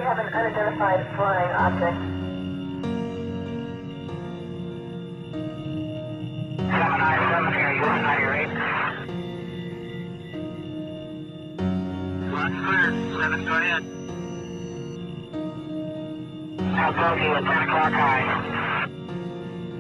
have an unidentified flying object. 797 here, you want 98? Lots clear. 7, go ahead. Bogey with 10 o'clock high.